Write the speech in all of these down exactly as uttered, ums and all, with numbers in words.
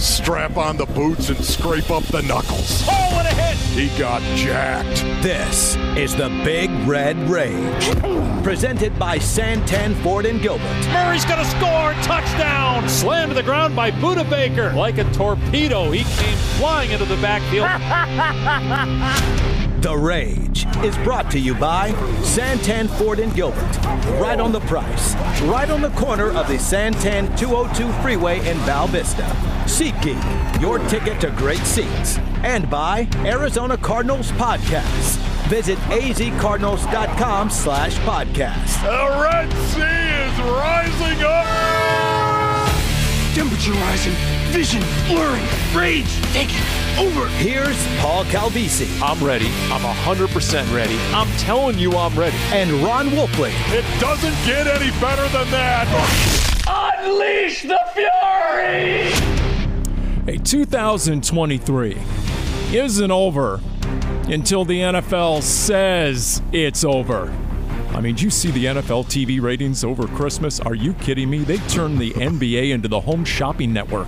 Strap on the boots and scrape up the knuckles. Oh, what a hit! He got jacked. This is the Big Red Rage. Presented by Santan Ford and Gilbert. Murray's going to score. Touchdown. Slammed to the ground by Budda Baker. Like a torpedo, he came flying into the backfield. The Rage is brought to you by Santan Ford and Gilbert. Right on the price. Right on the corner of the Santan two oh two freeway in Val Vista. SeatGeek, your ticket to great seats. And by Arizona Cardinals Podcast. Visit azcardinals.com slash podcast. The Red Sea is rising up. Temperature rising. Vision blurring. Rage taking over. Here's Paul Calvisi. I'm ready. I'm one hundred percent ready. I'm telling you I'm ready. And Ron Wolfley. It doesn't get any better than that. Unleash the fury! Hey, two thousand twenty-three isn't over until the N F L says it's over. I mean, did you see the N F L T V ratings over Christmas? Are you kidding me? They turned the N B A into the home shopping network.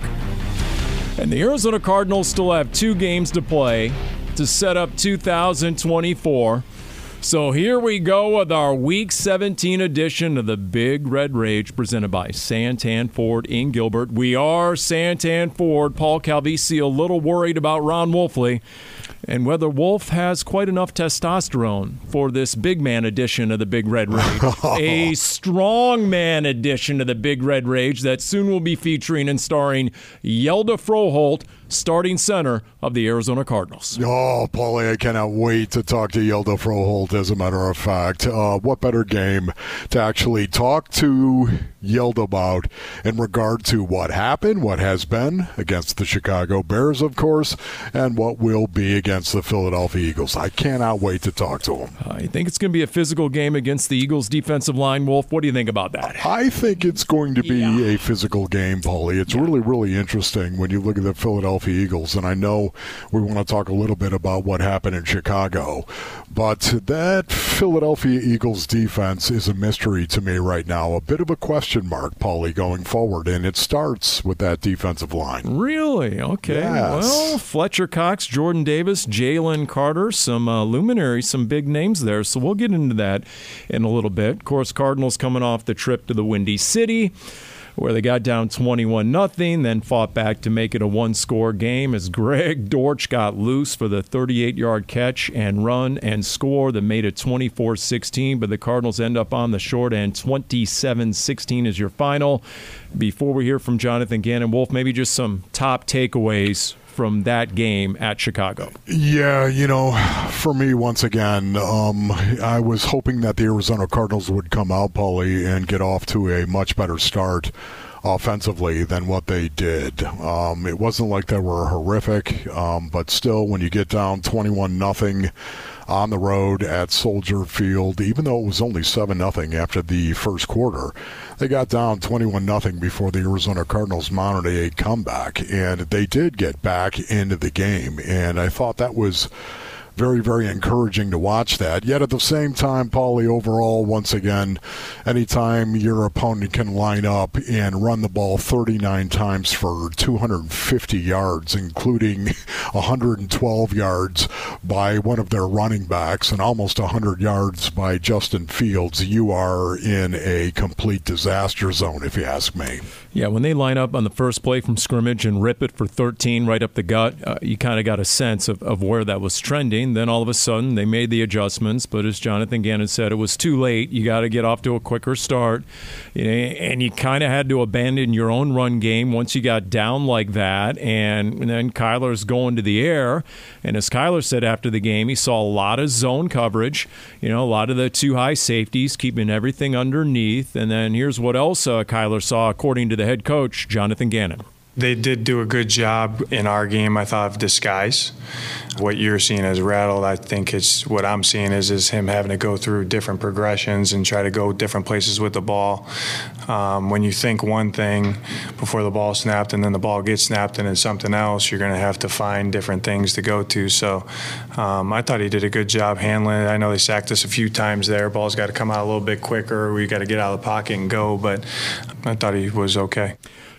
And the Arizona Cardinals still have two games to play to set up two thousand twenty-four. So here we go with our Week seventeen edition of the Big Red Rage presented by Santan Ford in Gilbert. We are Santan Ford. Paul Calvisi a little worried about Ron Wolfley and whether Wolf has quite enough testosterone for this big man edition of the Big Red Rage. A strong man edition of the Big Red Rage that soon will be featuring and starring Hjalte Froholdt, starting center of the Arizona Cardinals. Oh, Paulie, I cannot wait to talk to Hjalte Froholdt, as a matter of fact. Uh, what better game to actually talk to Hjalte about in regard to what happened, what has been against the Chicago Bears, of course, and what will be against the Philadelphia Eagles. I cannot wait to talk to him. I think it's going to be a physical game against the Eagles' defensive line, Wolf. What do you think about that? I think it's going to be yeah. a physical game, Paulie. It's yeah. really, really interesting when you look at the Philadelphia Eagles, and I know we want to talk a little bit about what happened in Chicago, but that Philadelphia Eagles defense is a mystery to me right now, a bit of a question mark, Paulie, going forward, and it starts with that defensive line. Really? Okay. Yes. Well, Fletcher Cox, Jordan Davis, Jalen Carter, some uh, luminaries, some big names there, so we'll get into that in a little bit. Of course, Cardinals coming off the trip to the Windy City, where they got down twenty-one nothing, then fought back to make it a one-score game as Greg Dortch got loose for the thirty-eight-yard catch and run and score that made it twenty-four sixteen, but the Cardinals end up on the short end. twenty-seven sixteen is your final. Before we hear from Jonathan Gannon, Wolf, maybe just some top takeaways from that game at Chicago. Yeah, you know, for me, once again, um, I was hoping that the Arizona Cardinals would come out, Paulie, and get off to a much better start offensively than what they did. Um, it wasn't like they were horrific, um, but still, when you get down twenty-one nothing on the road at Soldier Field, even though it was only seven nothing after the first quarter, they got down twenty-one nothing before the Arizona Cardinals mounted a comeback, and they did get back into the game, and I thought that was very, very encouraging to watch that. Yet at the same time, Paulie, overall, once again, anytime your opponent can line up and run the ball thirty-nine times for two hundred fifty yards, including one hundred twelve yards by one of their running backs and almost one hundred yards by Justin Fields, you are in a complete disaster zone, if you ask me. Yeah, when they line up on the first play from scrimmage and rip it for thirteen right up the gut, uh, you kind of got a sense of, of where that was trending. Then all of a sudden they made the adjustments, but as Jonathan Gannon said, it was too late. You got to get off to a quicker start, you know, and you kind of had to abandon your own run game once you got down like that. And, and then Kyler's going to the air, and as Kyler said after the game, he saw a lot of zone coverage, you know, a lot of the two high safeties keeping everything underneath. And then here's what else uh, Kyler saw, according to the head coach, Jonathan Gannon. They did do a good job in our game, I thought, of disguise. What you're seeing as rattled, I think it's what I'm seeing is is him having to go through different progressions and try to go different places with the ball. Um, when you think one thing before the ball snapped and then the ball gets snapped and it's something else, you're going to have to find different things to go to. So um, I thought he did a good job handling it. I know they sacked us a few times there. Ball's got to come out a little bit quicker. We got to get out of the pocket and go, but I thought he was okay.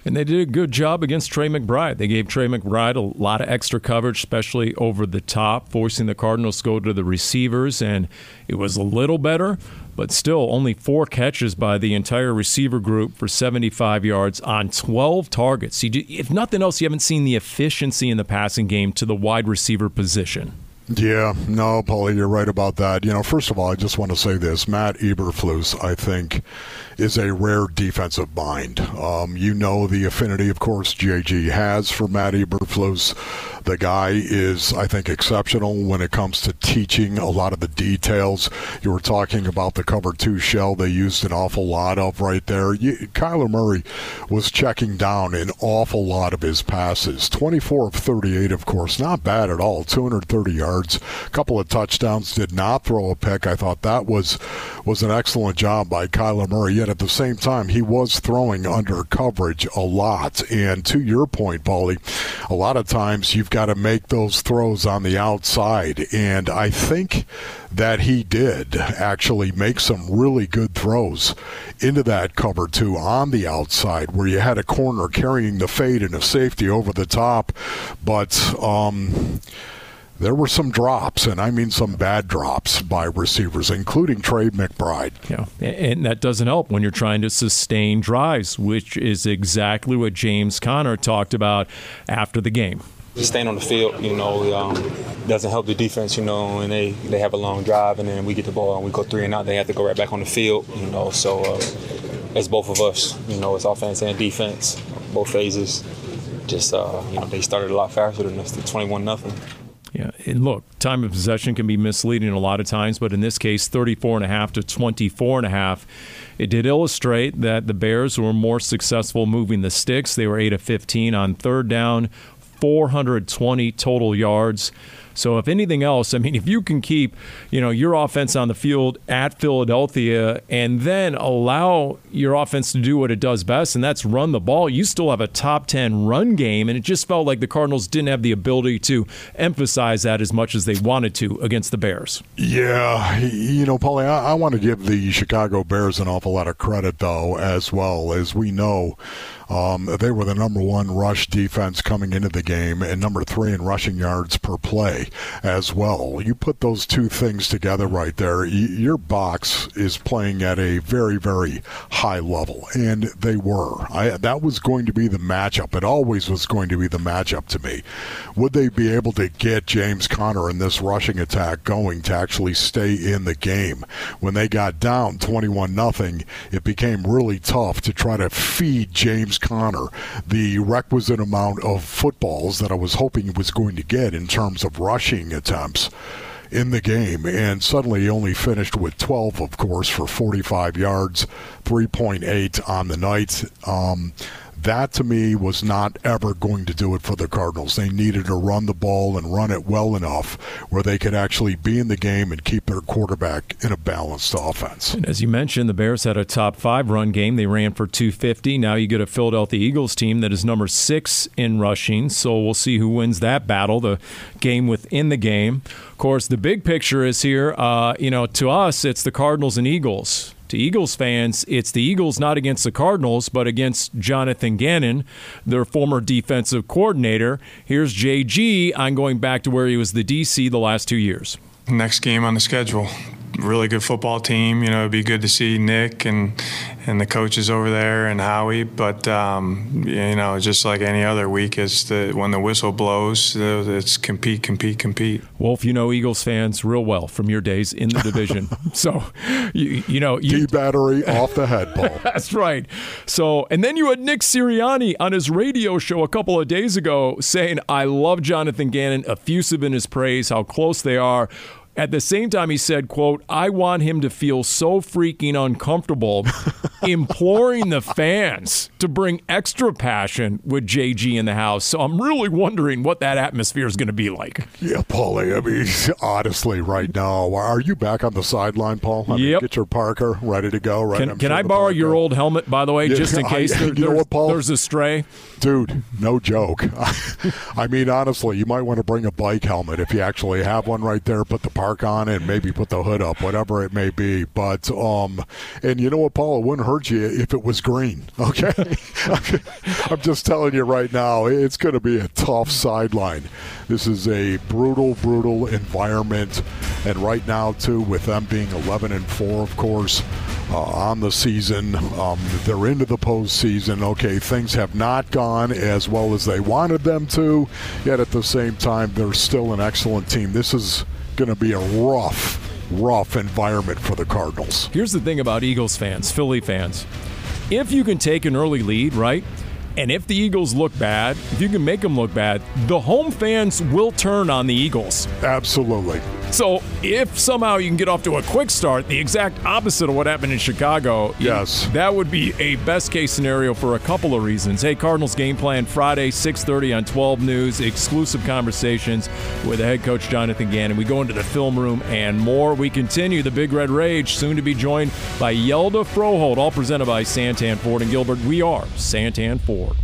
And they did a good job against Trey McBride. They gave Trey McBride a lot of extra coverage, especially over the top, forcing the Cardinals to go to the receivers, and it was a little better, but still only four catches by the entire receiver group for seventy-five yards on twelve targets. If nothing else, you haven't seen the efficiency in the passing game to the wide receiver position. Yeah, no, Paulie, you're right about that. You know, first of all, I just want to say this. Matt Eberflus, I think, is a rare defensive mind. Um, you know the affinity, of course, J G has for Matt Eberflus. The guy is, I think, exceptional when it comes to teaching a lot of the details. You were talking about the cover two shell they used an awful lot of right there. You, Kyler Murray was checking down an awful lot of his passes. twenty-four of thirty-eight, of course, not bad at all, two hundred thirty yards, a couple of touchdowns, did not throw a pick. I thought that was, was an excellent job by Kyler Murray, yet at the same time, he was throwing under coverage a lot. And to your point, Paulie, a lot of times you've got got to make those throws on the outside, and I think that he did actually make some really good throws into that cover two on the outside, where you had a corner carrying the fade and a safety over the top, but um there were some drops, and I mean some bad drops by receivers, including Trey McBride. Yeah, and that doesn't help when you're trying to sustain drives, which is exactly what James Conner talked about after the game. Staying on the field, you know, um, doesn't help the defense, you know, and they, they have a long drive, and then we get the ball and we go three and out. They have to go right back on the field, you know. So uh, it's both of us, you know, it's offense and defense, both phases. Just, uh, you know, they started a lot faster than us, twenty-one nothing. Yeah, and look, time of possession can be misleading a lot of times, but in this case, thirty-four and a half to twenty-four and a half. It did illustrate that the Bears were more successful moving the sticks. They were eight of fifteen on third down, four hundred twenty total yards. So if anything else, I mean, if you can keep, you know, your offense on the field at Philadelphia and then allow your offense to do what it does best, and that's run the ball, you still have a top ten run game, and it just felt like the Cardinals didn't have the ability to emphasize that as much as they wanted to against the Bears. Yeah, you know, Paulie, I, I want to give the Chicago Bears an awful lot of credit, though, as well. As we know, Um, they were the number one rush defense coming into the game and number three in rushing yards per play as well. You put those two things together right there, y- your box is playing at a very, very high level, and they were. I, that was going to be the matchup. It always was going to be the matchup to me. Would they be able to get James Conner in this rushing attack going to actually stay in the game? When they got down twenty-one nothing, it became really tough to try to feed James Conner the requisite amount of footballs that I was hoping he was going to get in terms of rushing attempts in the game, and suddenly he only finished with twelve, of course, for forty-five yards, three point eight on the night. Um, that, to me, was not ever going to do it for the Cardinals. They needed to run the ball and run it well enough where they could actually be in the game and keep their quarterback in a balanced offense. And as you mentioned, the Bears had a top five run game. They ran for two fifty. Now you get a Philadelphia Eagles team that is number six in rushing, so we'll see who wins that battle, the game within the game. Of course, the big picture is here. Uh, you know, to us, it's the Cardinals and Eagles. To Eagles fans, it's the Eagles not against the Cardinals, but against Jonathan Gannon, their former defensive coordinator. Here's J G on going back to where he was the D C the last two years. Next game on the schedule. Really good football team. You know, it'd be good to see Nick and and the coaches over there and Howie. But um, you know, just like any other week, it's the when the whistle blows, it's compete, compete, compete. Wolf, you know Eagles fans real well from your days in the division. so, you, you know, you, D-battery off the head, Paul. That's right. So, and then you had Nick Sirianni on his radio show a couple of days ago saying, "I love Jonathan Gannon," effusive in his praise, how close they are. At the same time, he said, quote, "I want him to feel so freaking uncomfortable," imploring the fans to bring extra passion with J G in the house. So I'm really wondering what that atmosphere is going to be like. Yeah, Paulie, I mean, honestly, right now, are you back on the sideline, Paul? I mean, yep. Get your Parker ready to go. Right? Can, I'm can sure I the borrow Parker. your old helmet, by the way, Yeah, just in case I, there, you know there's, what, Paul? there's a stray? Dude, no joke. I mean, honestly, you might want to bring a bike helmet if you actually have one right there. Put the park on and maybe put the hood up, whatever it may be. But, um, and you know what, Paul? It wouldn't hurt you if it was green, okay? I'm just telling you right now, it's going to be a tough sideline. This is a brutal, brutal environment. And right now, too, with them being eleven and four, of course, uh, on the season, um, they're into the postseason. Okay, things have not gone as well as they wanted them to, yet at the same time, they're still an excellent team. This is going to be a rough, rough environment for the Cardinals. Here's the thing about Eagles fans, Philly fans. If you can take an early lead, right, and if the Eagles look bad, if you can make them look bad, the home fans will turn on the Eagles. Absolutely. So if somehow you can get off to a quick start, the exact opposite of what happened in Chicago, yes, that would be a best-case scenario for a couple of reasons. Hey, Cardinals game plan Friday, six thirty on twelve News, exclusive conversations with the head coach, Jonathan Gannon. We go into the film room and more. We continue the Big Red Rage, soon to be joined by Yelda Froholt, all presented by Santan Ford and Gilbert. We are Santan Ford.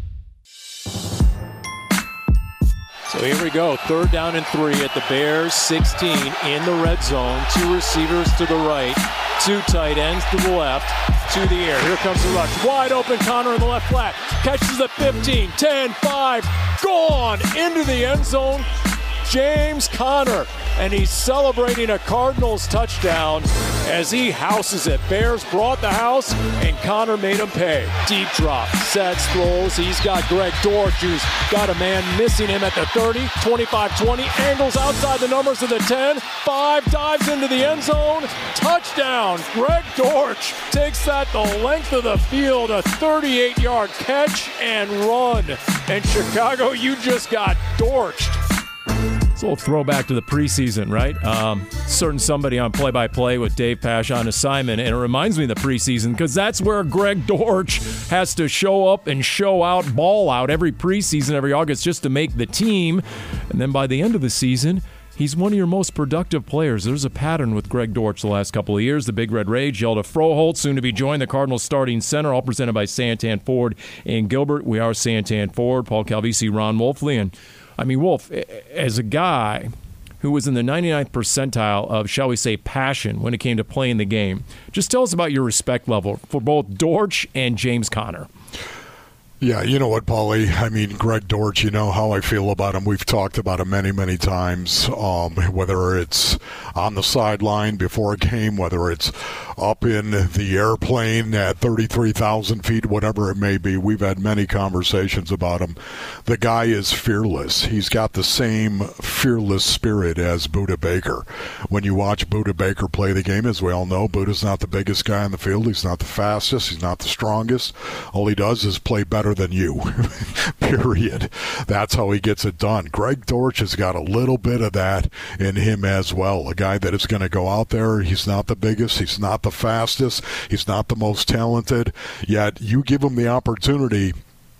So here we go, third down and three at the Bears sixteen in the red zone. Two receivers to the right, two tight ends to the left, to the air. Here comes the rush. Wide open, Connor in the left flat. Catches the fifteen, ten, five, gone into the end zone. James Conner, and he's celebrating a Cardinals touchdown as he houses it. Bears brought the house, and Conner made him pay. Deep drop, sets, throws. He's got Greg Dortch, who's got a man missing him at the thirty, twenty-five twenty, angles outside the numbers of the ten, five, dives into the end zone, touchdown. Greg Dortch takes that the length of the field, a thirty-eight-yard catch and run. And Chicago, you just got Dortched. It's a little throwback to the preseason, right? Um, certain somebody on play-by-play with Dave Pasch on assignment, and it reminds me of the preseason because that's where Greg Dortch has to show up and show out, ball out every preseason, every August just to make the team. And then by the end of the season, he's one of your most productive players. There's a pattern with Greg Dortch the last couple of years. The Big Red Rage, Yelda Froholt, soon to be joined, the Cardinals starting center, all presented by Santan Ford and Gilbert. We are Santan Ford, Paul Calvisi, Ron Wolfley, and I mean, Wolf, as a guy who was in the ninety-ninth percentile of, shall we say, passion when it came to playing the game, just tell us about your respect level for both Dortch and James Conner. Yeah, you know what, Paulie? I mean, Greg Dortch, you know how I feel about him. We've talked about him many, many times, um, whether it's on the sideline before a game, whether it's up in the airplane at thirty-three thousand feet, whatever it may be. We've had many conversations about him. The guy is fearless. He's got the same fearless spirit as Budda Baker. When you watch Budda Baker play the game, as we all know, Buddha's not the biggest guy on the field. He's not the fastest. He's not the strongest. All he does is play better than you, period. That's how he gets it done. Greg Dortch has got a little bit of that in him as well. A guy that is going to go out there. He's not the biggest. He's not the fastest. He's not the most talented. Yet you give him the opportunity,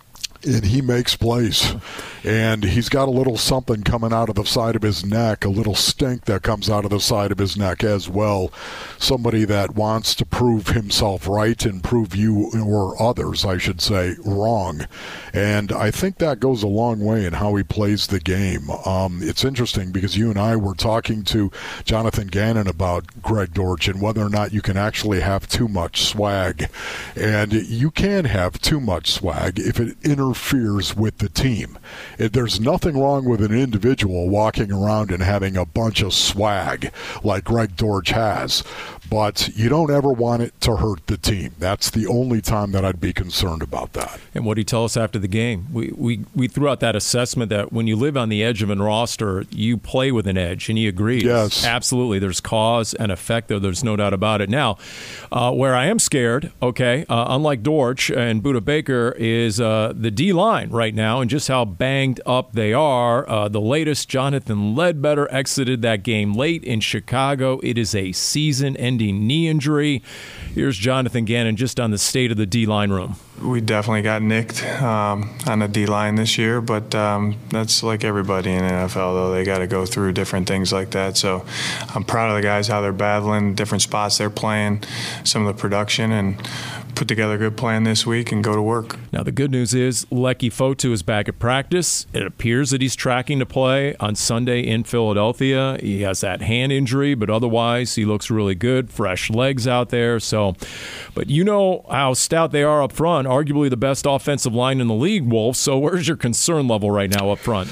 and he makes plays. And he's got a little something coming out of the side of his neck, a little stink that comes out of the side of his neck as well. Somebody that wants to prove himself right and prove you, or others, I should say, wrong. And I think that goes a long way in how he plays the game. Um, it's interesting because you and I were talking to Jonathan Gannon about Greg Dortch and whether or not you can actually have too much swag. And you can have too much swag if it interferes with the team. It, there's nothing wrong with an individual walking around and having a bunch of swag like Greg Dortch has, but you don't ever want it to hurt the team. That's the only time that I'd be concerned about that. And what did he tell us after the game? We, we, we threw out that assessment that when you live on the edge of a roster, you play with an edge, and he agrees. Yes. Absolutely. There's cause and effect there. There's no doubt about it. Now, uh, where I am scared, okay, uh, unlike Dortch and Budda Baker, is uh, the D-line right now and just how banged up they are. Uh, the latest, Jonathan Ledbetter exited that game late in Chicago. It is a season-ending knee injury. Here's Jonathan Gannon just on the state of the D-line room. We definitely got nicked um, on the D-line this year, but um, that's like everybody in the N F L, though. They got to go through different things like that. So I'm proud of the guys, how they're battling, different spots they're playing, some of the production, and put together a good plan this week and go to work. Now, the good news is Leki Fotu is back at practice. It appears that he's tracking to play on Sunday in Philadelphia. He has that hand injury, but otherwise he looks really good, fresh legs out there. So, but you know how stout they are up front, arguably the best offensive line in the league, Wolf. So where's your concern level right now up front?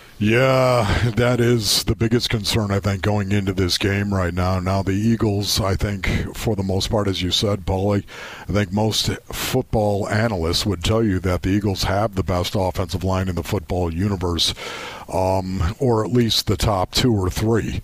Yeah, that is the biggest concern, I think, going into this game right now. Now, the Eagles, I think, for the most part, as you said, Paulie, I think most football analysts would tell you that the Eagles have the best offensive line in the football universe, um, or at least the top two or three.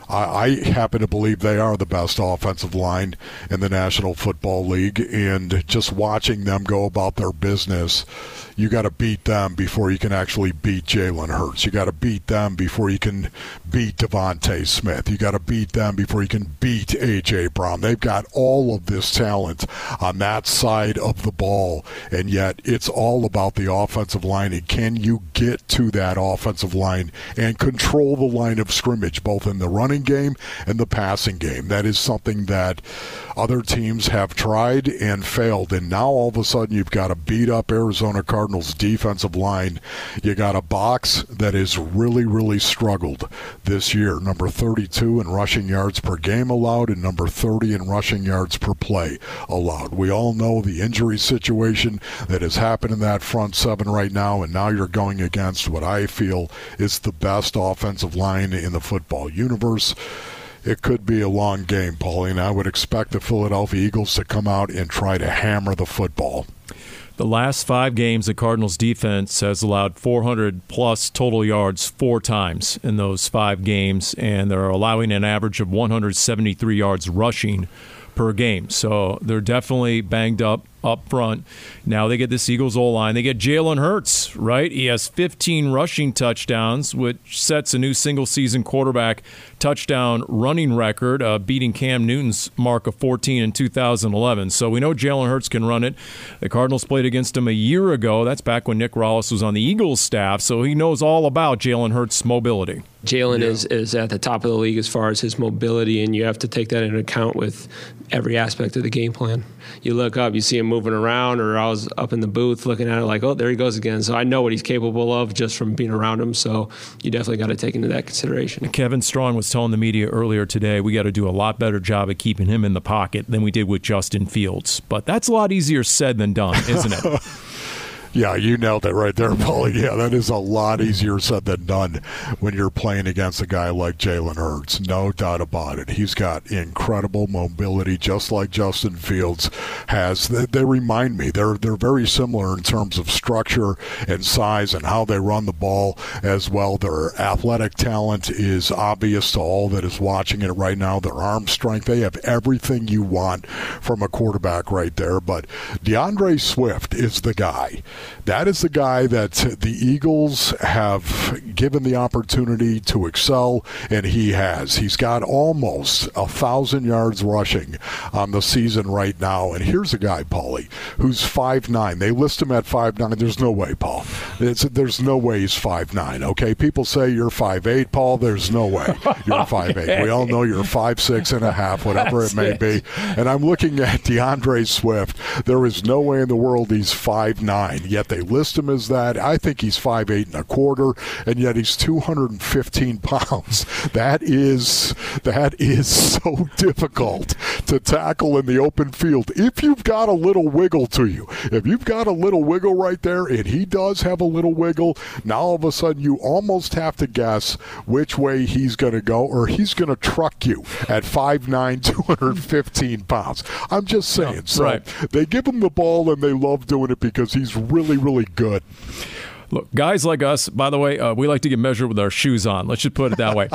I happen to believe they are the best offensive line in the National Football League, and just watching them go about their business, you got to beat them before you can actually beat Jalen Hurts. You got to beat them before you can beat Devontae Smith. You got to beat them before you can beat A J. Brown. They've got all of this talent on that side of the ball, and yet it's all about the offensive line. And can you get to that offensive line and control the line of scrimmage, both in the running game and the passing game? That is something that other teams have tried and failed, and now all of a sudden you've got a beat up Arizona Cardinals defensive line. You got a box that has really, really struggled this year. Number thirty-two in rushing yards per game allowed and number thirty in rushing yards per play allowed. We all know the injury situation that has happened in that front seven right now, and now you're going against what I feel is the best offensive line in the football universe. It could be a long game, Paulie, and I would expect the Philadelphia Eagles to come out and try to hammer the football. The last five games, the Cardinals defense has allowed four hundred plus total yards four times in those five games, and they're allowing an average of one hundred seventy-three yards rushing per game. So they're definitely banged up up front. Now they get this Eagles O-line. They get Jalen Hurts, right? He has fifteen rushing touchdowns, which sets a new single-season quarterback touchdown running record, uh, beating Cam Newton's mark of fourteen in two thousand eleven. So we know Jalen Hurts can run it. The Cardinals played against him a year ago. That's back when Nick Rallis was on the Eagles staff, so he knows all about Jalen Hurts' mobility. Jalen yeah. is, is at the top of the league as far as his mobility, and you have to take that into account with every aspect of the game plan. You look up, you see him moving around, or I was up in the booth looking at it like, oh, there he goes again. So I know what he's capable of just from being around him, so you definitely got to take into that consideration. Kevin Strong was telling the media earlier today we got to do a lot better job of keeping him in the pocket than we did with Justin Fields. But that's a lot easier said than done, isn't it? Yeah, you nailed it right there, Paulie. Yeah, that is a lot easier said than done when you're playing against a guy like Jalen Hurts. No doubt about it. He's got incredible mobility, just like Justin Fields has. They, they remind me. They're they're very similar in terms of structure and size and how they run the ball as well. Their athletic talent is obvious to all that is watching it right now. Their arm strength, they have everything you want from a quarterback right there. But DeAndre Swift is the guy. That is the guy that the Eagles have given the opportunity to excel, and he has. He's got almost a thousand yards rushing on the season right now. And here's a guy, Paulie, who's five nine. They list him at five nine. There's no way, Paul. It's, there's no way he's five nine, okay? People say you're five eight, Paul. There's no way you're five eight. Okay. We all know you're five six and a half, whatever That's it may it. be. And I'm looking at DeAndre Swift. There is no way in the world he's five nine. Yet they list him as that. I think he's five eight and a quarter, and yet he's two hundred fifteen pounds. That is that is so difficult to tackle in the open field. If you've got a little wiggle to you, if you've got a little wiggle right there, and he does have a little wiggle, now all of a sudden you almost have to guess which way he's going to go, or he's going to truck you at five nine, two hundred fifteen pounds. I'm just saying. No, so right. They give him the ball, and they love doing it because he's really, really good. Look, guys like us, by the way, uh, we like to get measured with our shoes on. Let's just put it that way.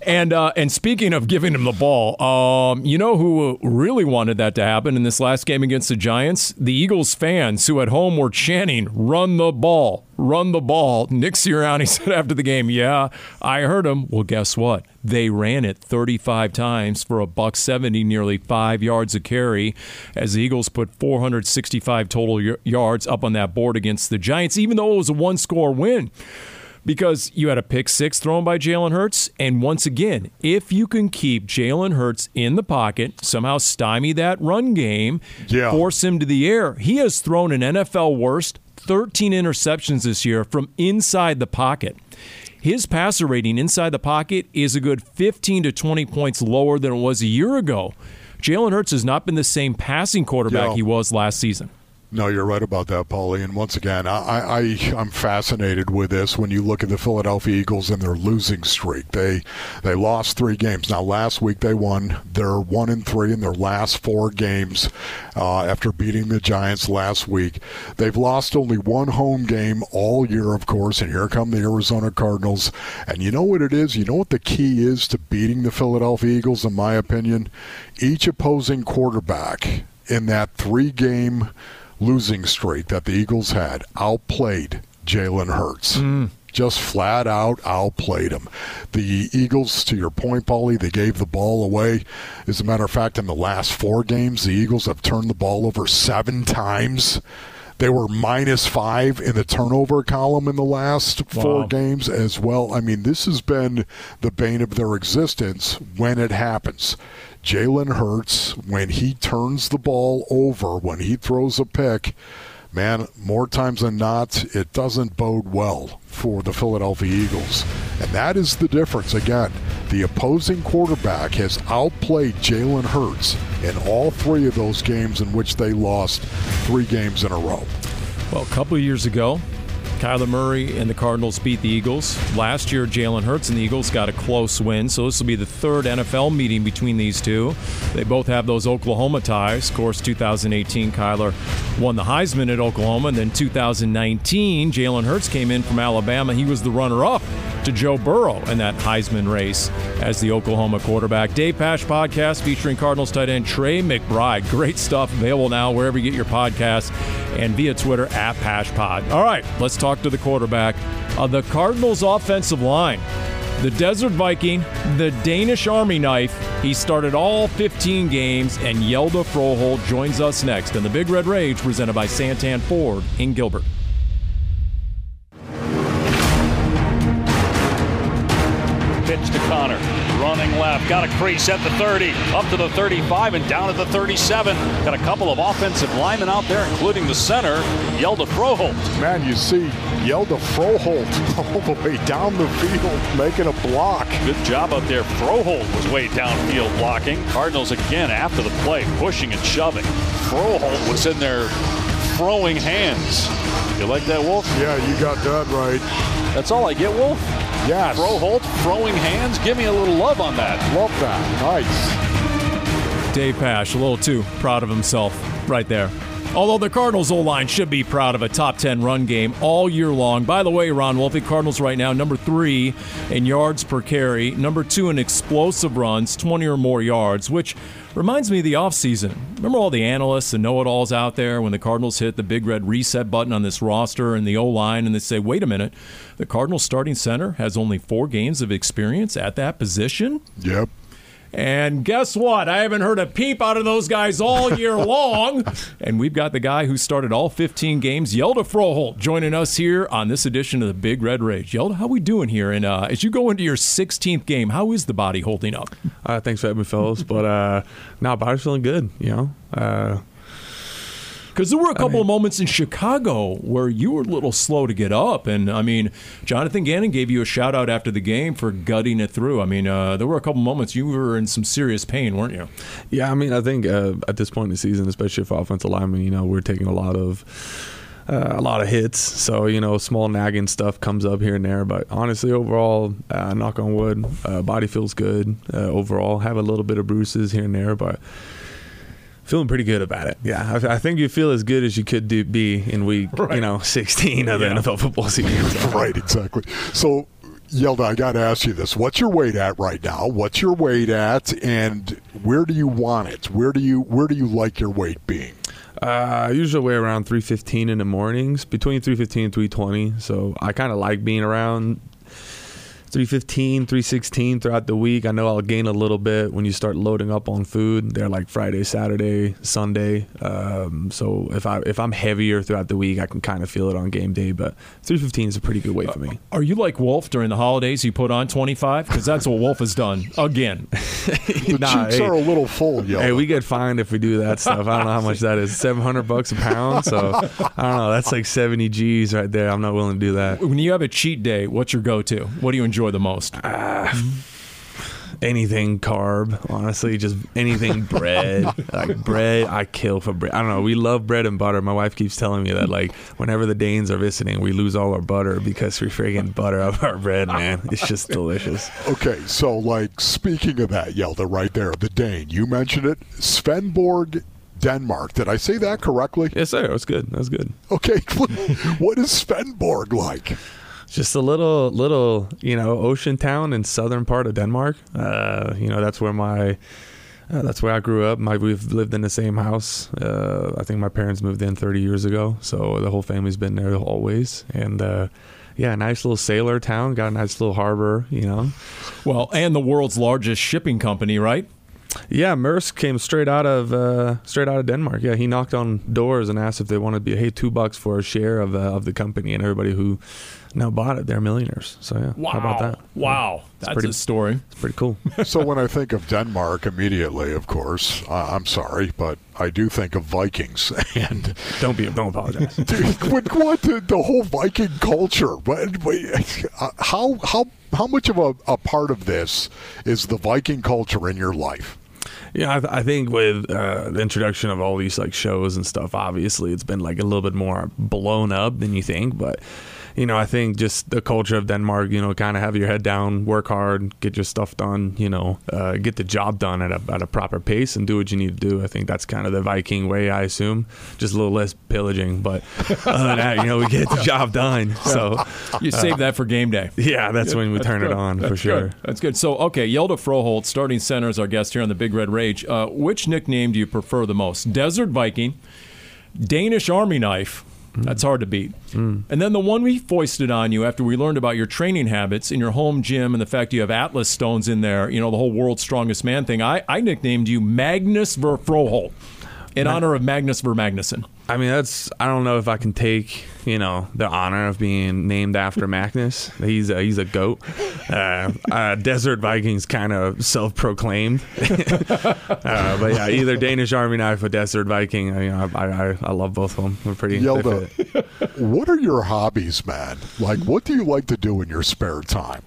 And uh, and speaking of giving him the ball, um, you know who really wanted that to happen in this last game against the Giants? The Eagles fans who at home were chanting, "Run the ball, run the ball." Nick Sirianni said after the game, "Yeah, I heard him." Well, guess what? They ran it thirty-five times for a buck seventy, nearly five yards a carry, as the Eagles put four hundred sixty-five total y- yards up on that board against the Giants, even though it was a one-score win. Because you had a pick six thrown by Jalen Hurts, and once again, if you can keep Jalen Hurts in the pocket, somehow stymie that run game, yeah. force him to the air, he has thrown an N F L worst thirteen interceptions this year from inside the pocket. His passer rating inside the pocket is a good fifteen to twenty points lower than it was a year ago. Jalen Hurts has not been the same passing quarterback yeah. he was last season. No, you're right about that, Paulie. And once again, I, I, I'm fascinated with this when you look at the Philadelphia Eagles and their losing streak. They they lost three games. Now, last week they won. They're one and three in their last four games uh, after beating the Giants last week. They've lost only one home game all year, of course, and here come the Arizona Cardinals. And you know what it is? You know what the key is to beating the Philadelphia Eagles, in my opinion? Each opposing quarterback in that three-game losing streak that the Eagles had outplayed Jalen Hurts. Mm. Just flat out outplayed him. The Eagles, to your point, Paulie, they gave the ball away. As a matter of fact, in the last four games, the Eagles have turned the ball over seven times. They were minus five in the turnover column in the last wow. four games as well. I mean, this has been the bane of their existence when it happens. Jalen Hurts, when he turns the ball over, when he throws a pick, man, more times than not, it doesn't bode well for the Philadelphia Eagles. And that is the difference. Again, the opposing quarterback has outplayed Jalen Hurts in all three of those games in which they lost three games in a row. Well, a couple of years ago, Kyler Murray and the Cardinals beat the Eagles. Last year, Jalen Hurts and the Eagles got a close win, so this will be the third N F L meeting between these two. They both have those Oklahoma ties. Of course, two thousand eighteen, Kyler won the Heisman at Oklahoma, and then two thousand nineteen, Jalen Hurts came in from Alabama. He was the runner-up to Joe Burrow in that Heisman race as the Oklahoma quarterback. Dave Pasch podcast featuring Cardinals tight end Trey McBride. Great stuff, available now wherever you get your podcasts and via Twitter at PaschPod. All right, let's talk to the quarterback of the Cardinals offensive line. The Desert Viking, the Danish Army knife. He started all fifteen games, and Hjalte Froholdt joins us next in the Big Red Rage, presented by Santan Ford in Gilbert. Pitch to Connor, running left, got a crease at the thirty, up to the thirty-five, and down at the thirty-seven. Got a couple of offensive linemen out there, including the center, Hjalte Froholdt. Man, you see Hjalte Froholdt all the way down the field, making a block. Good job out there. Froholdt was way downfield blocking. Cardinals again after the play, pushing and shoving. Froholdt was in there throwing hands. You like that, Wolf? Yeah, you got that right. That's all I get, Wolf? Yes. Froholdt throwing hands. Give me a little love on that. Love that. Nice. Dave Pasch, a little too proud of himself right there. Although the Cardinals O-line should be proud of a top ten run game all year long. By the way, Ron Wolfe, Cardinals right now, number three in yards per carry, number two in explosive runs, twenty or more yards, which reminds me of the offseason. Remember all the analysts and know-it-alls out there when the Cardinals hit the big red reset button on this roster and the O-line, and they say, wait a minute, the Cardinals starting center has only four games of experience at that position? Yep. And guess what? I haven't heard a peep out of those guys all year long. And we've got the guy who started all fifteen games, Hjalte Froholdt, joining us here on this edition of the Big Red Rage. Hjalte, how we doing here? And uh, as you go into your sixteenth game, how is the body holding up? Uh, thanks for having me, fellas. But uh, no, body's feeling good, you know. Uh, Because there were a couple I mean, of moments in Chicago where you were a little slow to get up. And, I mean, Jonathan Gannon gave you a shout-out after the game for gutting it through. I mean, uh, there were a couple moments you were in some serious pain, weren't you? Yeah, I mean, I think uh, at this point in the season, especially for offensive linemen, you know, we're taking a lot of uh, a lot of hits. So, you know, small nagging stuff comes up here and there. But honestly, overall, uh, knock on wood, uh, body feels good uh, overall. Have a little bit of bruises here and there, but feeling pretty good about it. Yeah, I, I think you feel as good as you could do, be in week, right. you know, sixteen of the yeah. N F L football season. So. Right, exactly. So Yelda, I got to ask you this. What's your weight at right now? What's your weight at, and where do you want it? Where do you where do you like your weight being? Uh, I usually weigh around three fifteen in the mornings, between three fifteen and three twenty. So I kind of like being around three fifteen, three sixteen throughout the week. I know I'll gain a little bit when you start loading up on food. They're like Friday, Saturday, Sunday. Um, so if I if I'm heavier throughout the week, I can kind of feel it on game day. But three fifteen is a pretty good weight for me. Are you like Wolf during the holidays? You put on twenty-five? Because that's what Wolf has done again. The Nah, cheeks hey, are a little full, Yelda. Hey, we get fined if we do that stuff. I don't know how much that is. seven hundred bucks a pound. So I don't know. That's like seventy G's right there. I'm not willing to do that. When you have a cheat day, what's your go-to? What do you enjoy the most? Uh, anything carb, honestly, just anything bread. Like bread, I kill for bread. I don't know. We love bread and butter. My wife keeps telling me that, like, whenever the Danes are visiting, we lose all our butter because we freaking butter up our bread, man. It's just delicious. Okay, so, like, speaking of that, Yelda, right there, the Dane, you mentioned it, Svendborg, Denmark. Did I say that correctly? Yes, sir. That's good. That's good. Okay, what is Svendborg like? Just a little, little, you know, ocean town in southern part of Denmark. Uh, you know, that's where my, uh, that's where I grew up. My, we've lived in the same house. Uh, I think my parents moved in thirty years ago, so the whole family's been there always. And uh, yeah, nice little sailor town. Got a nice little harbor, you know. Well, and the world's largest shipping company, right? Yeah, Maersk came straight out of uh, straight out of Denmark. Yeah, he knocked on doors and asked if they wanted to be, hey, two bucks for a share of uh, of the company, and everybody who now bought it, they're millionaires. So yeah, wow. How about that? Wow, yeah. that's pretty, a story. It's pretty cool. So when I think of Denmark, immediately, of course, uh, I'm sorry, but I do think of Vikings. And don't be, don't apologize. Dude, what, what the, the whole Viking culture? What, what, how how how much of a, a part of this is the Viking culture in your life? Yeah, I, th- I think with uh, the introduction of all these like shows and stuff, obviously it's been like a little bit more blown up than you think. But you know, I think just the culture of Denmark, you know, kind of have your head down, work hard, get your stuff done, you know, uh, get the job done at a at a proper pace and do what you need to do. I think that's kind of the Viking way, I assume. Just a little less pillaging, but other than that, you know, we get the job done. So you save that for game day. Yeah, that's good. When we that's turn good. It on that's for sure. Good. That's good. So, okay, Hjalte Froholdt, starting center, is our guest here on the Big Red Rage. Uh, which nickname do you prefer the most? Desert Viking, Danish Army Knife. That's hard to beat. Mm. And then the one we foisted on you after we learned about your training habits in your home gym and the fact you have Atlas stones in there, you know, the whole world's strongest man thing, I, I nicknamed you Magnus ver Froholdt in Ma- honor of Magnus ver Magnusson. I mean, that's, I don't know if I can take, you know, the honor of being named after Magnus. He's a, he's a goat. Uh, uh, Desert Vikings kind of self-proclaimed. uh, but yeah, either Danish Army Knife or Desert Viking. You know, I, I, I love both of them. We're pretty. Yelda, what are your hobbies, man? Like, what do you like to do in your spare time?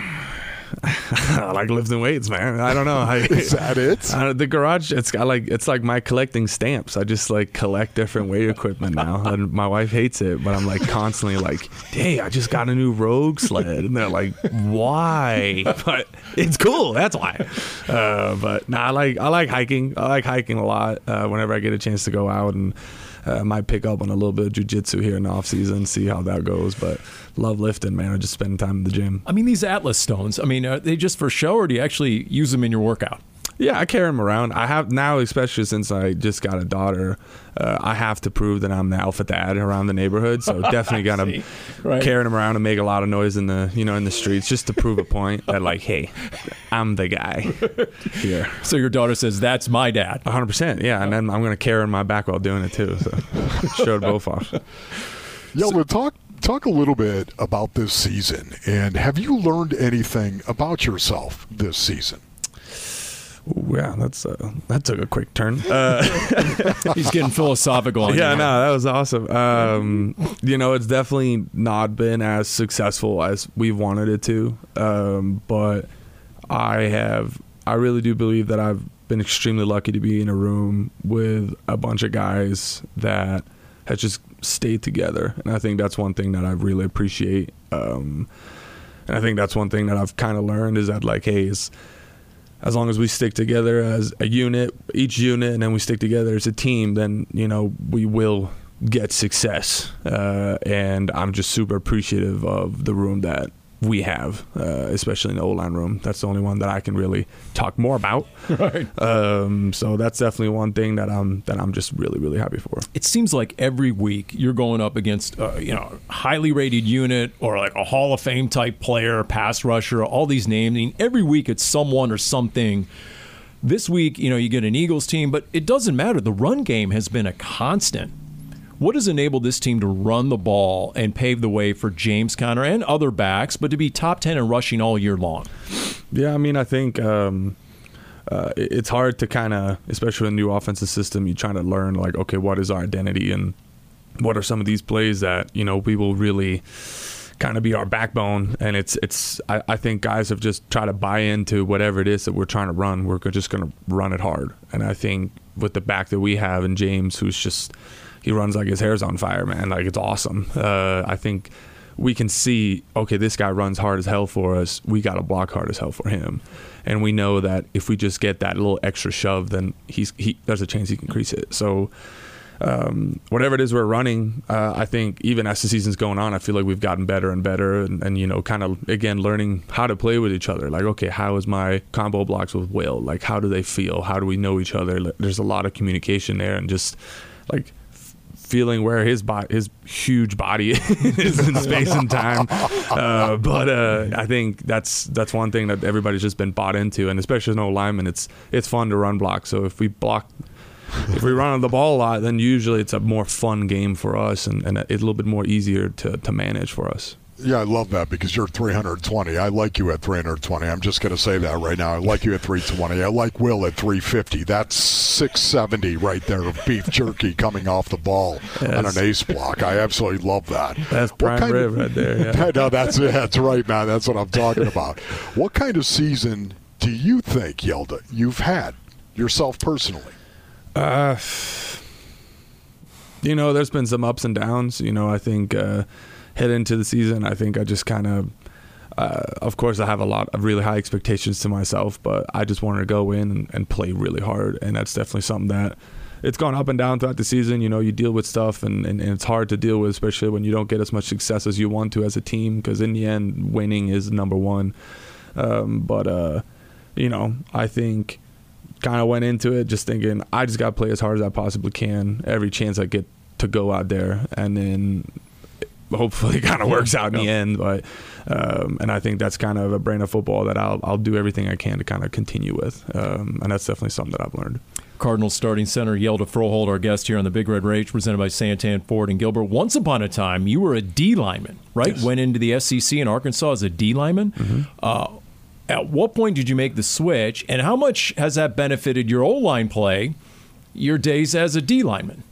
I like lifting weights, man. I don't know. I, Is that it? I, the garage, it's I like it's like my collecting stamps. I just like collect different weight equipment now, and my wife hates it, but I'm like constantly like, "Hey, I just got a new Rogue sled," and they're like, "Why?" But it's cool. That's why. Uh, but nah, I like I like hiking. I like hiking a lot. Uh, whenever I get a chance to go out and. I uh, might pick up on a little bit of jiu-jitsu here in the off-season, see how that goes. But love lifting, man. I just spend time in the gym. I mean, these Atlas stones, I mean, are they just for show, or do you actually use them in your workout? Yeah, I carry them around. I have now, especially since I just got a daughter, uh, I have to prove that I'm the alpha dad around the neighborhood. So definitely got to right. carry them around and make a lot of noise in the you know in the streets just to prove a point that like, hey, I'm the guy here. So your daughter says, "That's my dad." one hundred percent, yeah. And then I'm going to carry on my back while doing it too. So showed both off. Yo, so, talk. Talk a little bit about this season, and have you learned anything about yourself this season? Ooh, yeah, that's uh, that took a quick turn. Uh, He's getting philosophical. On yeah, you. no, that was awesome. Um, you know, it's definitely not been as successful as we wanted it to, um, but I have, I really do believe that I've been extremely lucky to be in a room with a bunch of guys that have just stayed together, and I think that's one thing that I really appreciate. Um, and I think that's one thing that I've kind of learned is that like, hey, is as long as we stick together as a unit, each unit, and then we stick together as a team, then, you know, we will get success. Uh, and I'm just super appreciative of the room that we have, uh, especially in the O-line room. That's the only one that I can really talk more about. Right. Um, so that's definitely one thing that I'm that I'm just really, really happy for. It seems like every week you're going up against uh, you know, a highly rated unit or like a Hall of Fame type player, pass rusher, all these names. I mean, every week it's someone or something. This week, you know, you get an Eagles team, but it doesn't matter. The run game has been a constant. What has enabled this team to run the ball and pave the way for James Conner and other backs, but to be top ten in rushing all year long? Yeah, I mean, I think um, uh, it's hard to kind of, especially in a new offensive system, you're trying to learn, like, okay, what is our identity and what are some of these plays that, you know, we will really kind of be our backbone. And it's, it's I, I think guys have just tried to buy into whatever it is that we're trying to run. We're just going to run it hard. And I think with the back that we have and James, who's just – he runs like his hair's on fire, man. Like, it's awesome. Uh, I think we can see, okay, this guy runs hard as hell for us. We got to block hard as hell for him. And we know that if we just get that little extra shove, then he's he there's a chance he can crease it. So um, whatever it is we're running, uh, I think even as the season's going on, I feel like we've gotten better and better and, and you know, kind of, again, learning how to play with each other. Like, okay, how is my combo blocks with Will? Like, how do they feel? How do we know each other? There's a lot of communication there and just, like, feeling where his body, his huge body is in space and time. Uh, but uh, I think that's that's one thing that everybody's just been bought into, and especially as no lineman, it's it's fun to run block. So if we block, if we run on the ball a lot, then usually it's a more fun game for us, and, and it's a little bit more easier to, to manage for us. Yeah, I love that because you're three hundred twenty. I like you at three hundred twenty. I'm just going to say that right now. I like you at three twenty. I like Will at three fifty. That's six seventy right there of beef jerky coming off the ball yes. on an ace block. I absolutely love that. That's prime rib right there. Yeah. No, that's it. That's right, man. That's what I'm talking about. What kind of season do you think, Yelda, you've had yourself personally? Uh, you know, there's been some ups and downs. You know, I think uh, – head into the season, I think I just kind of, uh, of course, I have a lot of really high expectations to myself, but I just wanted to go in and, and play really hard, and that's definitely something that it's gone up and down throughout the season. You know, you deal with stuff, and, and, and it's hard to deal with, especially when you don't get as much success as you want to as a team, because in the end, winning is number one. Um, but, uh, you know, I think kind of went into it just thinking I just got to play as hard as I possibly can every chance I get to go out there, and then hopefully it kind of works out in the end. But um, and I think that's kind of a brand of football that I'll I'll do everything I can to kind of continue with, um, and that's definitely something that I've learned. Cardinals starting center Yelda Froholdt, our guest here on the Big Red Rage, presented by Santan, Ford, and Gilbert. Once upon a time, you were a D lineman, right? Yes. Went into the S E C in Arkansas as a D lineman. Mm-hmm. Uh, at what point did you make the switch, and how much has that benefited your O-line play, your days as a D lineman?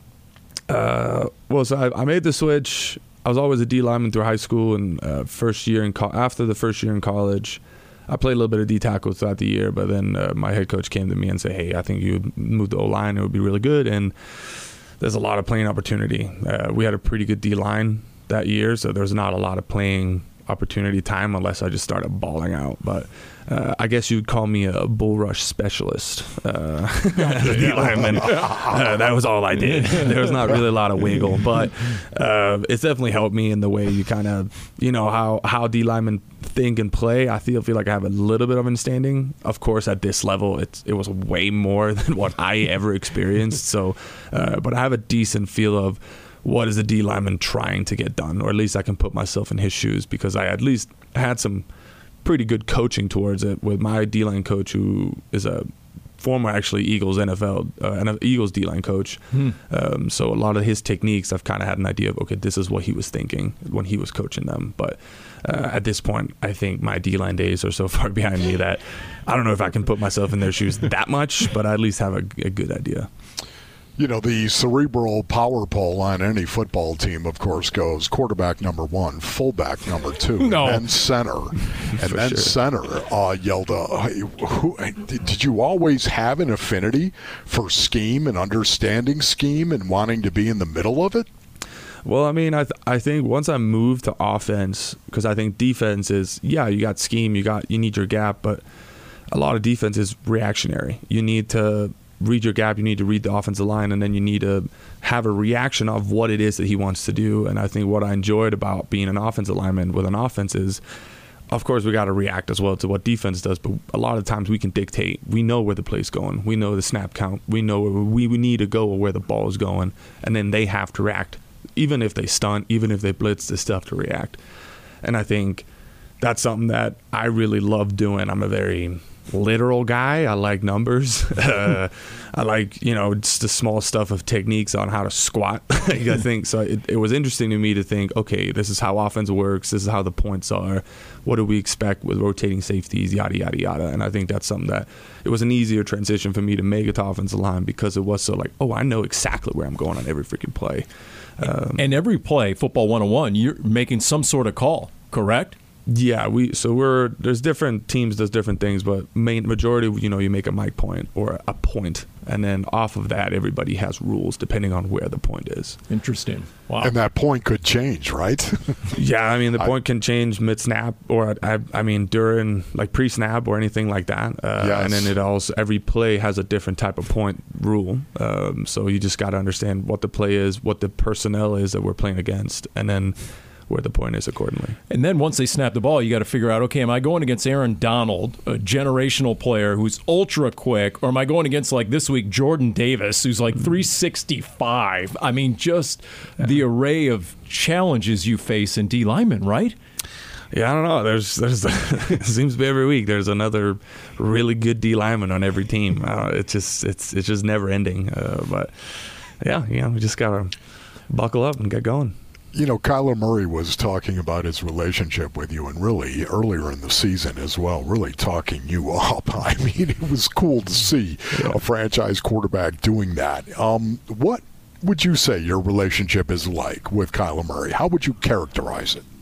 Uh, well, so I, I made the switch. I was always a D lineman through high school, and uh, first year in co- after the first year in college, I played a little bit of D tackle throughout the year. But then uh, my head coach came to me and said, "Hey, I think you would move to O line; it would be really good." And there's a lot of playing opportunity. Uh, we had a pretty good D line that year, so there's not a lot of playing opportunity time unless I just started balling out. But uh, I guess you'd call me a bull rush specialist. Uh, as a D lineman, uh, that was all I did. There was not really a lot of wiggle, but uh, it's definitely helped me in the way you kind of, you know, how, how D linemen think and play. I feel feel like I have a little bit of understanding. Of course, at this level, it's it was way more than what I ever experienced. So, uh, but I have a decent feel of what is a D lineman trying to get done, or at least I can put myself in his shoes, because I at least had some pretty good coaching towards it with my D-line coach, who is a former actually Eagles N F L uh, and Eagles D-line coach. Hmm. Um, so a lot of his techniques, I've kind of had an idea of, okay, this is what he was thinking when he was coaching them. But uh, at this point, I think my D-line days are so far behind me that I don't know if I can put myself in their shoes that much, but I at least have a, a good idea. You know, the cerebral power pole on any football team, of course, goes quarterback number one, fullback number two, no. and then center. And then sure. center, uh, Yelda, who, did you always have an affinity for scheme and understanding scheme and wanting to be in the middle of it? Well, I mean, I th- I think once I moved to offense, because I think defense is, yeah, you got scheme, you got you need your gap, but a lot of defense is reactionary. You need to read your gap, you need to read the offensive line, and then you need to have a reaction of what it is that he wants to do. And I think what I enjoyed about being an offensive lineman with an offense is, of course, we got to react as well to what defense does, but a lot of times we can dictate. We know where the play's going. We know the snap count. We know where we, we need to go or where the ball is going, and then they have to react. Even if they stunt, even if they blitz, they still have to react. And I think that's something that I really love doing. I'm a very literal guy. I like numbers. uh, I like, you know, just the small stuff of techniques on how to squat. I think so. It, it was interesting to me to think, okay, this is how offense works. This is how the points are. What do we expect with rotating safeties? Yada yada yada. And I think that's something that it was an easier transition for me to make it to offensive line because it was so like, oh, I know exactly where I'm going on every freaking play. Um, and every play, Football one oh one, you're making some sort of call, correct? Yeah, we so we're there's different teams does different things, but main majority, you know, you make a mic point or a point, and then off of that, everybody has rules depending on where the point is. Interesting. Wow. And that point could change, right? Yeah, I mean the I, point can change mid snap or I, I mean during like pre snap or anything like that. Uh, yes. And then it also every play has a different type of point rule. Um, so you just got to understand what the play is, what the personnel is that we're playing against, and then where the point is accordingly. And then once they snap the ball, you got to figure out, okay, am I going against Aaron Donald, a generational player who's ultra quick, or am I going against, like this week, Jordan Davis, who's like three sixty-five? I mean, just yeah. the array of challenges you face in D linemen, right? Yeah, I don't know. There's, there's, it seems to be every week there's another really good D lineman on every team. Uh, it's just, it's, it's just never ending. Uh, but yeah, yeah, we just gotta buckle up and get going. You know, Kyler Murray was talking about his relationship with you, and really earlier in the season as well, really talking you up. I mean, it was cool to see a franchise quarterback doing that. Um, what would you say your relationship is like with Kyler Murray? How would you characterize it?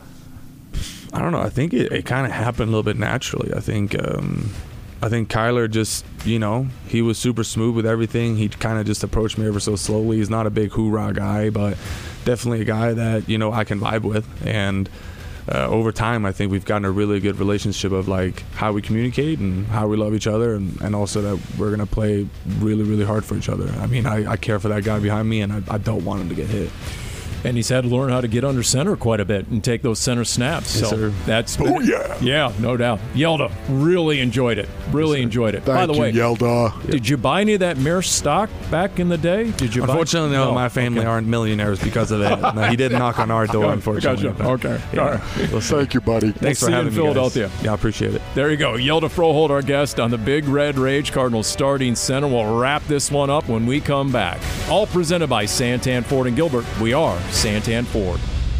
I don't know. I think it, it kind of happened a little bit naturally. I think um, I think Kyler just, you know, he was super smooth with everything. He kind of just approached me ever so slowly. He's not a big hoorah guy, but definitely a guy that, you know, I can vibe with. And uh, over time, I think we've gotten a really good relationship of, like, how we communicate and how we love each other, and, and also that we're going to play really, really hard for each other. I mean, I, I care for that guy behind me, and I, I don't want him to get hit. And he's had to learn how to get under center quite a bit and take those center snaps. Yes, so sir. that's oh yeah, yeah, no doubt. Yelda really enjoyed it. Really yes, enjoyed it. Thank By the you, way, Yelda. Did you buy any of that Mears stock back in the day? Did you? Unfortunately, buy? no. no. My family okay. aren't millionaires because of that. No, he did knock on our door, unfortunately. Gotcha. Okay. Yeah. All right. We'll Thank you, buddy. Thanks we'll for having see you in me, Philadelphia. Guys. Yeah, I appreciate it. There you go. Yelda Froholt, our guest on the Big Red Rage Cardinals starting center. We'll wrap this one up when we come back. All presented by Santan Ford and Gilbert. We are Santan Ford.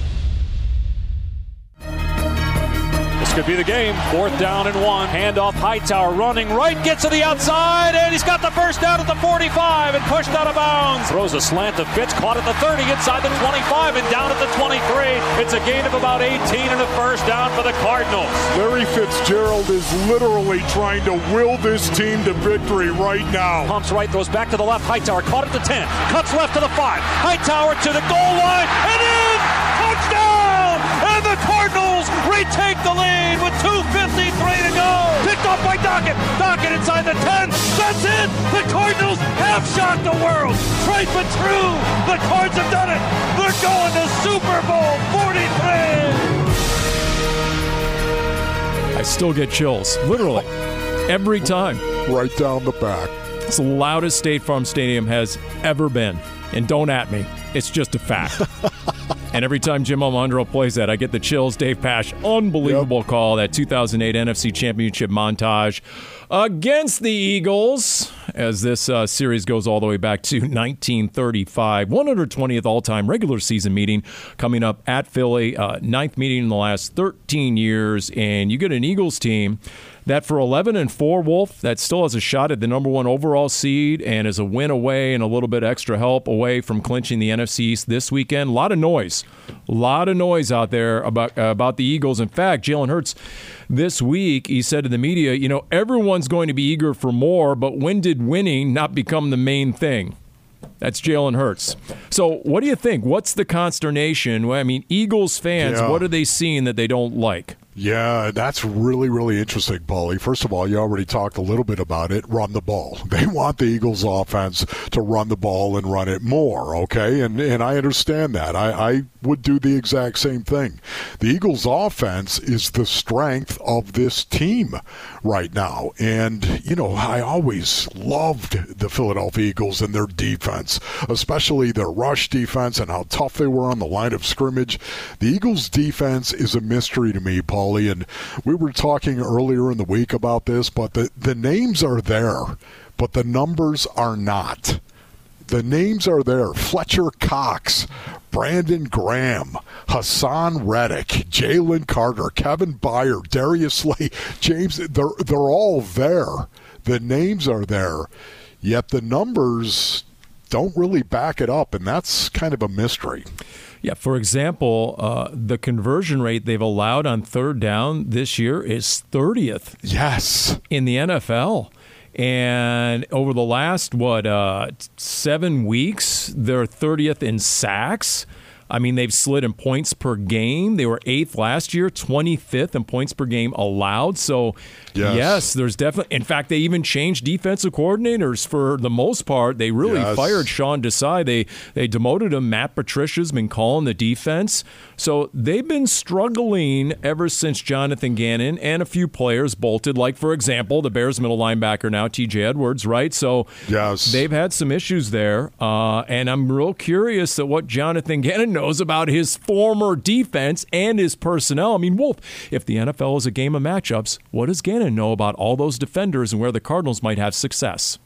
This could be the game. Fourth down and one. Handoff Hightower running right, gets to the outside, and he's got the first down at the forty-five and pushed out of bounds. Throws a slant to Fitz, caught at the thirty, inside the twenty-five, and down at the twenty-three. It's a gain of about eighteen and a first down for the Cardinals. Larry Fitzgerald is literally trying to will this team to victory right now. Pumps right, goes back to the left. Hightower caught at the ten, cuts left to the five. Hightower to the goal line, and in! Touchdown! And the Cardinals retake the lead with two fifty-three to go. Picked up by Dockett. Dockett inside the ten. That's it. The Cardinals have shocked the world. Trite but true. The Cards have done it. They're going to Super Bowl forty-three. I still get chills, literally, every time. Right down the back. It's the loudest State Farm Stadium has ever been. And don't at me. It's just a fact. And every time Jim Almondro plays that, I get the chills. Dave Pasch, unbelievable yep. call, that two thousand eight N F C Championship montage against the Eagles, as this uh, series goes all the way back to nineteen thirty-five. one hundred twentieth all-time regular season meeting coming up at Philly. Uh, ninth meeting in the last thirteen years. And you get an Eagles team that for eleven and four, Wolf, that still has a shot at the number one overall seed and is a win away and a little bit extra help away from clinching the N F C East this weekend. A lot of noise. A lot of noise out there about uh, about the Eagles. In fact, Jalen Hurts this week, he said to the media, you know, everyone's going to be eager for more, but when did winning not become the main thing? That's Jalen Hurts. So what do you think? What's the consternation? I mean, Eagles fans, yeah. what are they seeing that they don't like? Yeah, that's really, really interesting, Paulie. First of all, you already talked a little bit about it. Run the ball. They want the Eagles' offense to run the ball and run it more, okay? And and I understand that. I, I would do the exact same thing. The Eagles' offense is the strength of this team right now. And, you know, I always loved the Philadelphia Eagles and their defense, especially their rush defense and how tough they were on the line of scrimmage. The Eagles' defense is a mystery to me, Paul. And we were talking earlier in the week about this, but the, the names are there, but the numbers are not. The names are there. Fletcher Cox, Brandon Graham, Hassan Reddick, Jalen Carter, Kevin Byard, Darius Slay, James, they're, they're all there. The names are there, yet the numbers don't really back it up, and that's kind of a mystery. Yeah, for example, uh, the conversion rate they've allowed on third down this year is thirtieth. Yes. In the N F L. And over the last, what, uh, seven weeks, they're thirtieth in sacks. I mean, they've slid in points per game. They were eighth last year, twenty-fifth in points per game allowed. So, yes, yes there's definitely – in fact, they even changed defensive coordinators for the most part. They really yes. fired Sean Desai. They, they demoted him. Matt Patricia's been calling the defense. So they've been struggling ever since Jonathan Gannon and a few players bolted, like, for example, the Bears middle linebacker now, T J Edwards, right? So yes. they've had some issues there. Uh, and I'm real curious at what Jonathan Gannon knows about his former defense and his personnel. I mean, Wolf, if the N F L is a game of matchups, what does Gannon know about all those defenders and where the Cardinals might have success?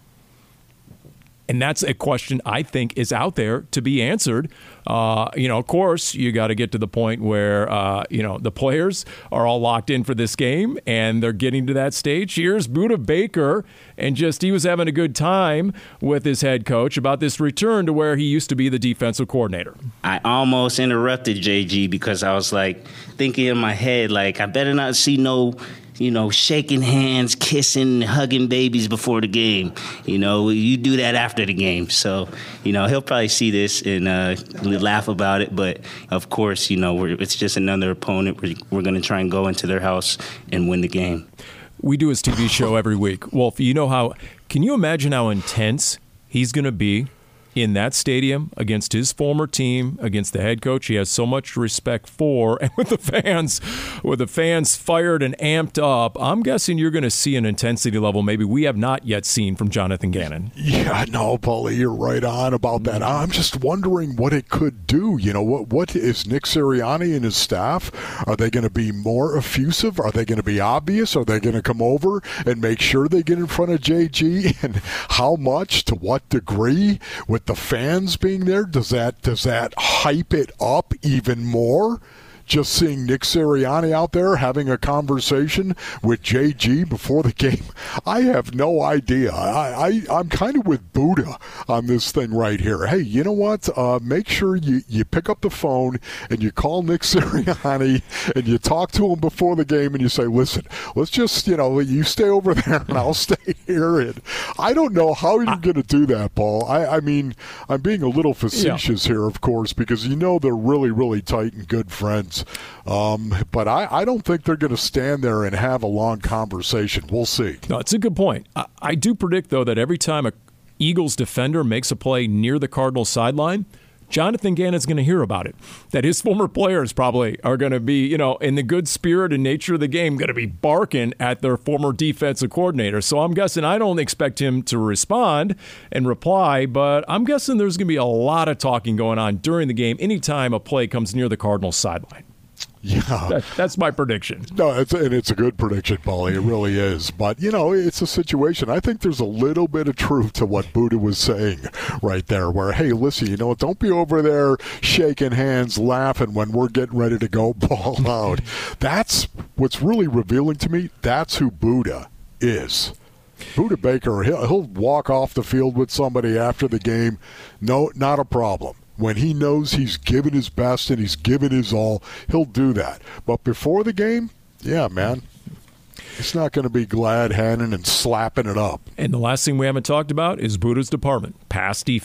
And that's a question I think is out there to be answered. Uh, you know, of course, you got to get to the point where, uh, you know, the players are all locked in for this game and they're getting to that stage. Here's Budda Baker, and just he was having a good time with his head coach about this return to where he used to be the defensive coordinator. I almost interrupted J G because I was like thinking in my head, like, I better not see no you know, shaking hands, kissing, hugging babies before the game. You know, you do that after the game. So, you know, he'll probably see this and uh, laugh about it. But, of course, you know, we're, it's just another opponent. We're, we're going to try and go into their house and win the game. We do his T V show every week. Wolf, you know how – can you imagine how intense he's going to be in that stadium against his former team, against the head coach he has so much respect for, and with the fans, with the fans fired and amped up? I'm guessing you're going to see an intensity level maybe we have not yet seen from Jonathan Gannon. Yeah, no, Paulie, you're right on about that. I'm just wondering what it could do. You know, what what is Nick Sirianni and his staff? Are they going to be more effusive? Are they going to be obvious? Are they going to come over and make sure they get in front of J G? And how much, to what degree? With the fans being there, does that does that hype it up even more? Just seeing Nick Sirianni out there having a conversation with J G before the game, I have no idea. I, I, I'm kind of with Budda on this thing right here. Hey, you know what? Uh, make sure you, you pick up the phone and you call Nick Sirianni and you talk to him before the game and you say, listen, let's just, you know, you stay over there and I'll stay here. And I don't know how you're going to do that, Paul. I, I mean, I'm being a little facetious yeah. here, of course, because you know they're really, really tight and good friends. Um, but I, I don't think they're going to stand there and have a long conversation. We'll see. No, it's a good point. I, I do predict, though, that every time a Eagles defender makes a play near the Cardinals sideline, Jonathan Gannon's going to hear about it. That his former players probably are going to be, you know, in the good spirit and nature of the game, going to be barking at their former defensive coordinator. So I'm guessing I don't expect him to respond and reply, but I'm guessing there's going to be a lot of talking going on during the game anytime a play comes near the Cardinals sideline. Yeah. That, that's my prediction. No, it's, and it's a good prediction, Paulie. It really is. But, you know, it's a situation. I think there's a little bit of truth to what Budda was saying right there, where, hey, listen, you know, don't be over there shaking hands, laughing when we're getting ready to go ball out. That's what's really revealing to me. That's who Budda is. Budda Baker, he'll, he'll walk off the field with somebody after the game. No, not a problem. When he knows he's given his best and he's given his all, he'll do that. But before the game, yeah, man, it's not going to be glad-handing and slapping it up. And the last thing we haven't talked about is Budda's department, pass defense.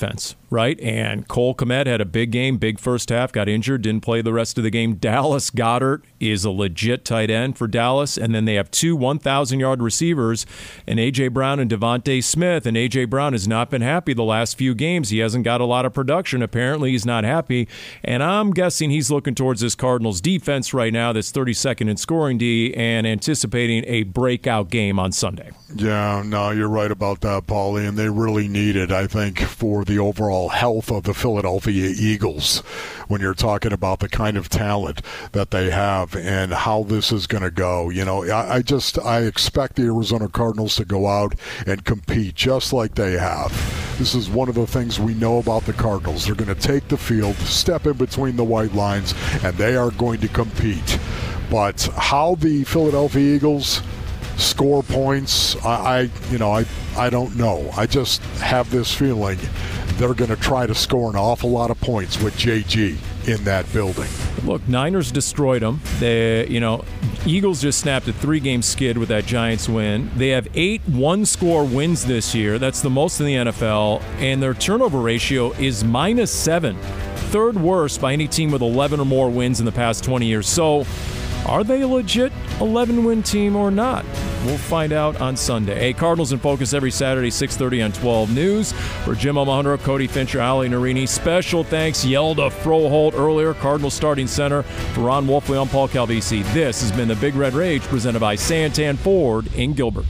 right? And Cole Kmet had a big game, big first half, got injured, didn't play the rest of the game. Dallas Goedert is a legit tight end for Dallas. And then they have two one thousand-yard receivers, and A J. Brown and Devontae Smith. And A J. Brown has not been happy the last few games. He hasn't got a lot of production. Apparently, he's not happy. And I'm guessing he's looking towards this Cardinals defense right now that's thirty-second in scoring D and anticipating a breakout game on Sunday. Yeah, no, you're right about that, Paulie, and they really need it, I think, for the overall health of the Philadelphia Eagles when you're talking about the kind of talent that they have and how this is going to go. You know, I, I just, I expect the Arizona Cardinals to go out and compete just like they have. This is one of the things we know about the Cardinals. They're going to take the field, step in between the white lines, and they are going to compete. But how the Philadelphia Eagles score points, I, I you know, I, I don't know. I just have this feeling they're going to try to score an awful lot of points with J G in that building. Look, Niners destroyed them. They, you know, Eagles just snapped a three-game skid with that Giants win. They have eight one-score wins this year. That's the most in the N F L. And their turnover ratio is minus seven. Third worst by any team with eleven or more wins in the past twenty years. So, are they a legit eleven-win team or not? We'll find out on Sunday. Hey, Cardinals in Focus every Saturday, six thirty on twelve News. For Jim O'Mahony, Cody Fincher, Ali Narini, special thanks, Yelda Froholt earlier, Cardinals starting center. For Ron Wolfley, I'm Paul Calvisi. This has been the Big Red Rage, presented by Santan Ford in Gilbert.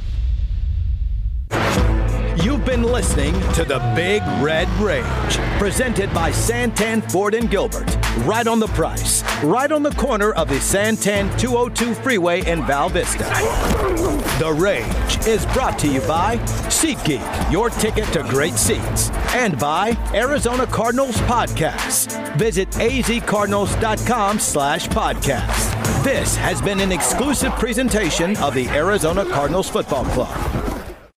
You've been listening to the Big Red Rage, presented by Santan Ford and Gilbert. Right on the price, right on the corner of the Santan two oh two Freeway in Val Vista. The Rage is brought to you by SeatGeek, your ticket to great seats, and by Arizona Cardinals Podcasts. Visit azcardinals.com slash podcast. This has been an exclusive presentation of the Arizona Cardinals Football Club.